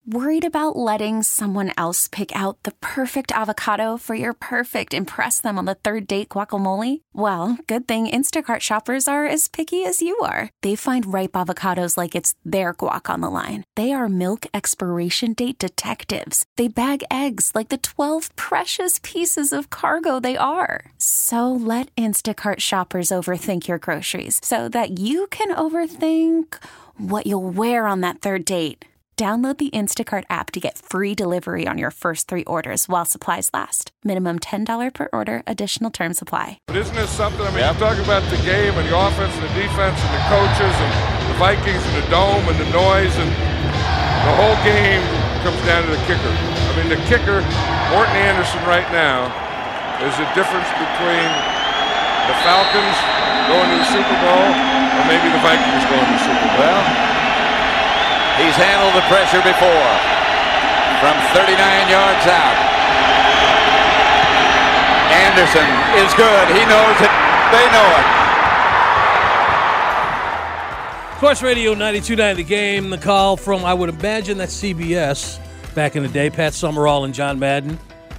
Worried about letting someone else pick out the perfect avocado for your perfect impress them on the third date guacamole? Well, good thing Instacart shoppers are as picky as you are. They find ripe avocados like it's their guac on the line. They are milk expiration date detectives. They bag eggs like the 12 precious pieces of cargo they are. So let Instacart shoppers overthink your groceries so that you can overthink what you'll wear on that third date. Download the Instacart app to get free delivery on your first 3 orders while supplies last. Minimum $10 per order. Additional terms apply. But isn't this something? I mean, you talk about the game and the offense and the defense and the coaches and the Vikings and the dome and the noise, and the whole game comes down to the kicker. I mean, the kicker, Morton Anderson right now, is the difference between the Falcons going to the Super Bowl or maybe the Vikings going to the Super Bowl. Well, he's handled the pressure before from 39 yards out. Anderson is good. He knows it. They know it. Sports Radio 92.9 The Game. The call from, I would imagine that's CBS back in the day. Pat Summerall and John Madden.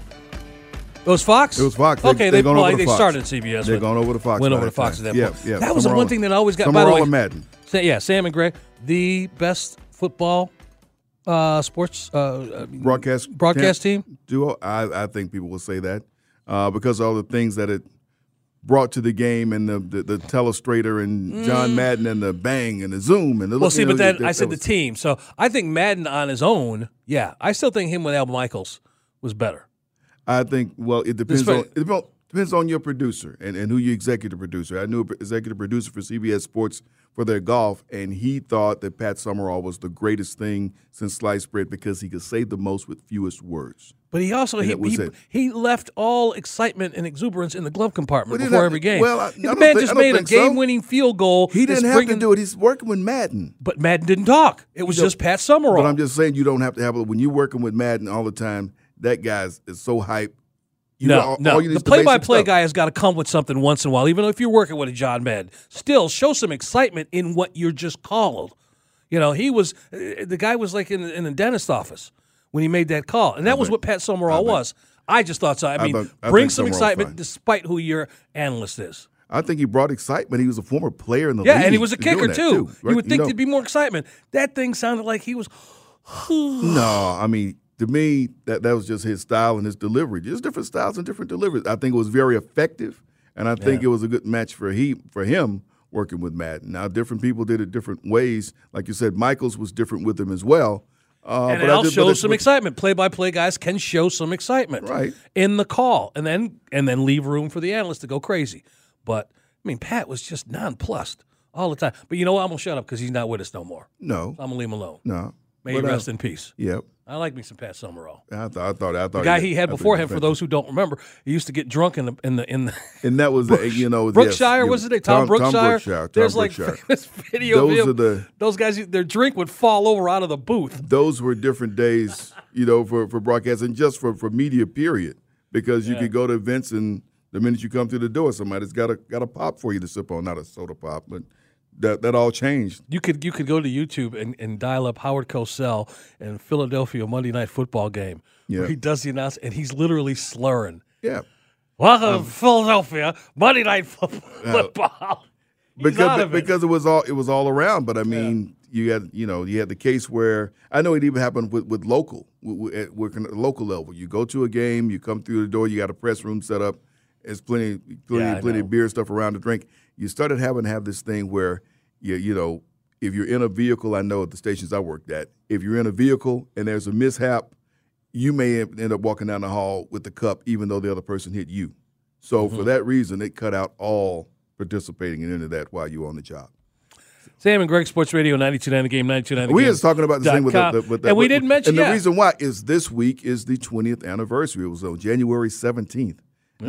It was Fox? It was Fox. Okay, they started CBS. They're going over to Fox. Went over to Fox at that point. Yeah. That was the one thing that always got, by the way, Madden. Sam and Greg, the best football sports broadcast team duo. I think people will say that because of all the things that it brought to the game, and the telestrator and John Madden and the bang and the zoom and the but then I said the team. So I think Madden on his own, I still think him with Al Michaels was better. I think it depends on your producer and who your executive producer. I knew an executive producer for CBS Sports for their golf, and he thought that Pat Summerall was the greatest thing since sliced bread because he could say the most with fewest words. But he also he left all excitement and exuberance in the glove compartment before every game. Well, the man just made a game-winning field goal. He didn't have to do it. He's working with Madden. But Madden didn't talk. It was just Pat Summerall. But I'm just saying you don't have to have it. When you're working with Madden all the time, that guy is so hyped. No. The play-by-play guy has got to come with something once in a while, even if you're working with a John Madden. Still, show some excitement in what you're just called. He was the guy was like in the dentist office when he made that call, and that was what Pat Summerall was. I just thought so. I mean, bring some excitement despite who your analyst is. I think he brought excitement. He was a former player in the league. Yeah, and he was a kicker too. Right? You would think there'd be more excitement. That thing sounded like he was. No, I mean, to me, that was just his style and his delivery. There's different styles and different deliveries. I think it was very effective, and I think it was a good match for him working with Madden. Now, different people did it different ways. Like you said, Michaels was different with him as well. And it all shows some excitement. Play-by-play guys can show some excitement in the call, and then leave room for the analyst to go crazy. But, I mean, Pat was just nonplussed all the time. But you know what? I'm going to shut up because he's not with us no more. No. I'm going to leave him alone. No. May he rest in peace. Yep. I like me some Pat Summerall. I thought the guy he had before him. For those who don't remember, he used to get drunk in the and that was Brookshire, was it? Tom Brookshire. There's like this video of him. Those guys, their drink would fall over out of the booth. Those were different days, for broadcast and just for media period, because you could go to events and the minute you come through the door, somebody's got a pop for you to sip on, not a soda pop, but. That all changed. You could go to YouTube and dial up Howard Cosell in Philadelphia Monday Night Football game where he does the announcement and he's literally slurring. Yeah. Welcome to Philadelphia Monday Night Football. Because it was all around. But I mean, you had the case where I know it even happened with local, working at the local level. You go to a game, you come through the door, you got a press room set up. There's plenty of beer stuff around to drink. You started having to have this thing where, if you're in a vehicle, I know at the stations I worked at, if you're in a vehicle and there's a mishap, you may end up walking down the hall with the cup even though the other person hit you. So for that reason, it cut out all participating in any of that while you were on the job. Sam and Greg, Sports Radio 92.9 The Game, 92.9 The Game. We were just talking about the thing with that. And we didn't mention the reason why is this week is the 20th anniversary. It was on January 17th.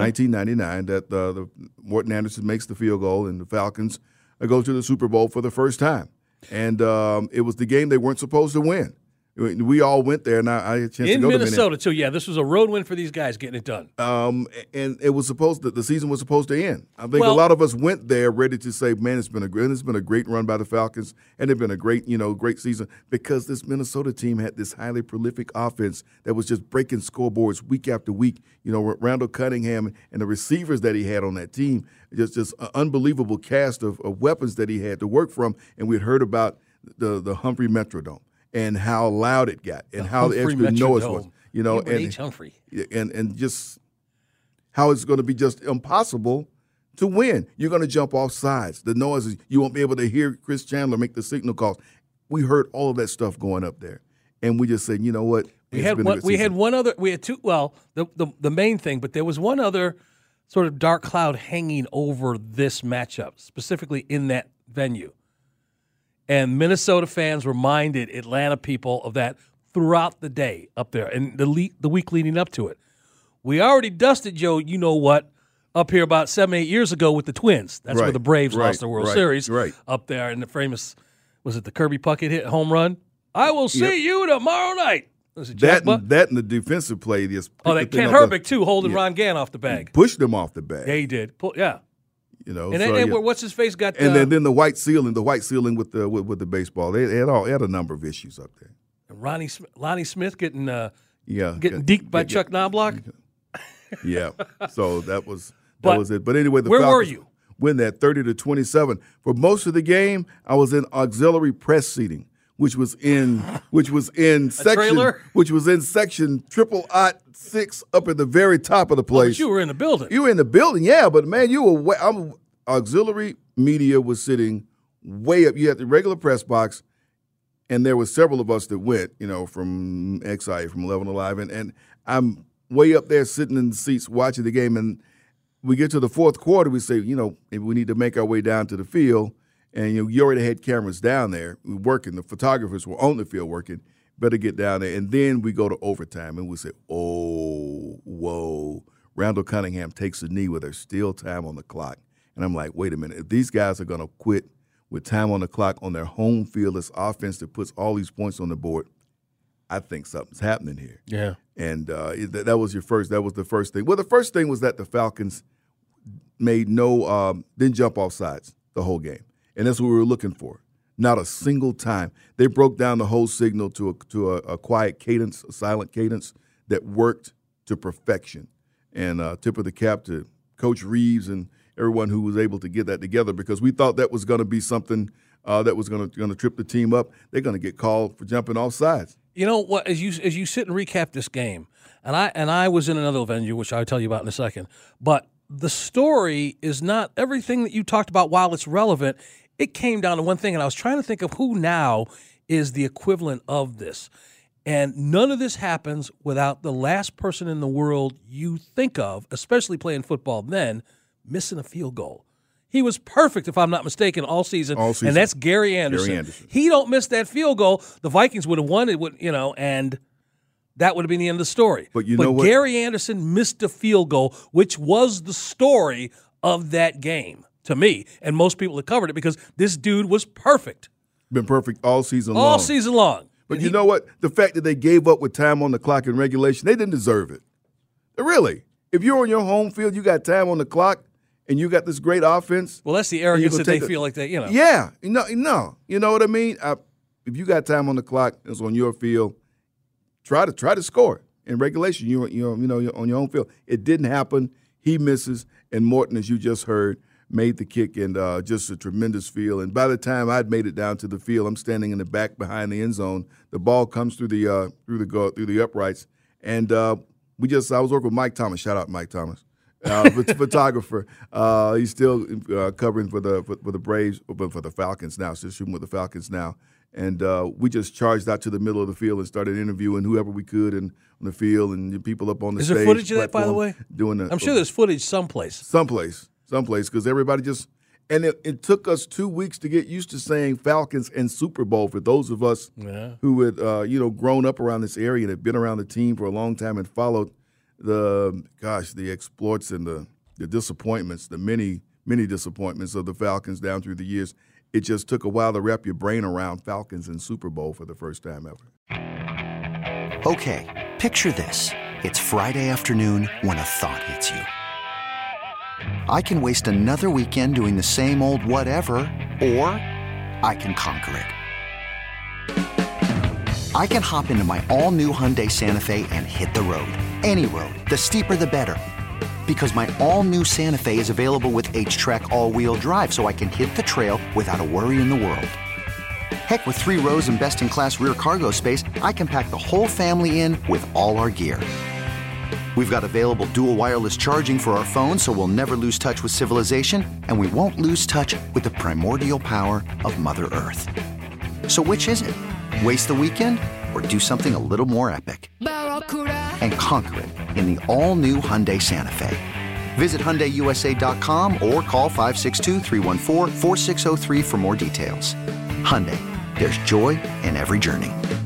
1999, that the Morton Anderson makes the field goal and the Falcons go to the Super Bowl for the first time. And it was the game they weren't supposed to win. We all went there, and I had a chance to go to Minnesota too. Yeah, this was a road win for these guys getting it done. And it was the season was supposed to end. I think a lot of us went there ready to say, "Man, it's been a great run by the Falcons, and it's been a great season," because this Minnesota team had this highly prolific offense that was just breaking scoreboards week after week. Randall Cunningham and the receivers that he had on that team, just an unbelievable cast of weapons that he had to work from. And we had heard about the Humphrey Metrodome and how loud it got and how the extra noise was. And Humphrey. And just how it's going to be just impossible to win. You're going to jump off sides. The noises, you won't be able to hear Chris Chandler make the signal calls. We heard all of that stuff going up there. And we just said, you know what? We had two, the main thing, but there was one other sort of dark cloud hanging over this matchup, specifically in that venue. And Minnesota fans reminded Atlanta people of that throughout the day up there and the week leading up to it. We already dusted Joe, up here about 7-8 years ago with the Twins. That's where the Braves lost the World Series up there. And the famous, was it the Kirby Puckett hit home run? I will see you tomorrow night. Was it that and the defensive play. That Ken Herbeck, too, holding Ron Gann off the bag. Pushed him off the bag. Yeah, he did. And so, then what's his face got? And then the white ceiling with the baseball. They had a number of issues up there. And Lonnie Smith getting deked by Chuck Knobloch. Yeah, so that was it. But anyway, where Falcons were you? Win that 30-27. For most of the game, I was in auxiliary press seating, which was in section triple aught 6 up at the very top of the place. But you were in the building. You were in the building, yeah. But man, you were auxiliary media was sitting way up. You had the regular press box, and there were several of us that went, from XIA, from 11 Alive, and I'm way up there sitting in the seats watching the game. And we get to the fourth quarter, we say, maybe we need to make our way down to the field. And you already had cameras down there working. The photographers were on the field working. Better get down there. And then we go to overtime, and we say, oh, whoa. Randall Cunningham takes a knee with there's still time on the clock. And I'm like, wait a minute. If these guys are going to quit with time on the clock on their home field, this offense that puts all these points on the board, I think something's happening here. Yeah. And that was the first thing. Well, the first thing was that the Falcons didn't jump off sides the whole game. And that's what we were looking for. Not a single time. They broke down the whole signal to a quiet cadence, a silent cadence that worked to perfection. And tip of the cap to Coach Reeves and everyone who was able to get that together, because we thought that was going to be something that was going to trip the team up. They're going to get called for jumping off sides. You know what? As you sit and recap this game, and I was in another venue, which I'll tell you about in a second, but the story is not everything that you talked about. While it's relevant, it came down to one thing, and I was trying to think of who now is the equivalent of this. And none of this happens without the last person in the world you think of, especially playing football then, missing a field goal. He was perfect, if I'm not mistaken, all season. And that's Gary Anderson. He don't miss that field goal, the Vikings would have won it, and that would have been the end of the story. But know what? Gary Anderson missed a field goal, which was the story of that game to me and most people that covered it, because this dude was perfect. Been perfect all season long. All season long. But you know what? The fact that they gave up with time on the clock in regulation, they didn't deserve it. Really. If you're on your home field, you got time on the clock, and you got this great offense. Well, that's the arrogance that they feel like they, Yeah. No. You know what I mean? If you got time on the clock, it's on your field, try to score. In regulation, you're on your own field. It didn't happen. He misses, and Morton, as you just heard, made the kick, and just a tremendous feel. And by the time I'd made it down to the field, I'm standing in the back behind the end zone. The ball comes through the uprights, and I was working with Mike Thomas. Shout out Mike Thomas, photographer. He's still covering for the Braves, but for the Falcons now. Still shooting with the Falcons now. And we just charged out to the middle of the field and started interviewing whoever we could on the field and people up on the stage. Is there footage of that, by the way? I'm sure there's footage someplace. Someplace, because everybody and it took us 2 weeks to get used to saying Falcons and Super Bowl for those of us who had grown up around this area and had been around the team for a long time and followed the exploits and the disappointments, the many disappointments of the Falcons down through the years. it just took a while to wrap your brain around Falcons and Super Bowl for the first time ever. Okay, picture this. It's Friday afternoon when a thought hits you. I can waste another weekend doing the same old whatever, or I can conquer it. I can hop into my all-new Hyundai Santa Fe and hit the road. Any road. The steeper, the better. Because my all-new Santa Fe is available with H-Track all-wheel drive, so I can hit the trail without a worry in the world. Heck, with 3 rows and best-in-class rear cargo space, I can pack the whole family in with all our gear. We've got available dual wireless charging for our phones, so we'll never lose touch with civilization, and we won't lose touch with the primordial power of Mother Earth. So which is it? Waste the weekend or do something a little more epic? And conquer it in the all-new Hyundai Santa Fe. Visit HyundaiUSA.com or call 562-314-4603 for more details. Hyundai, there's joy in every journey.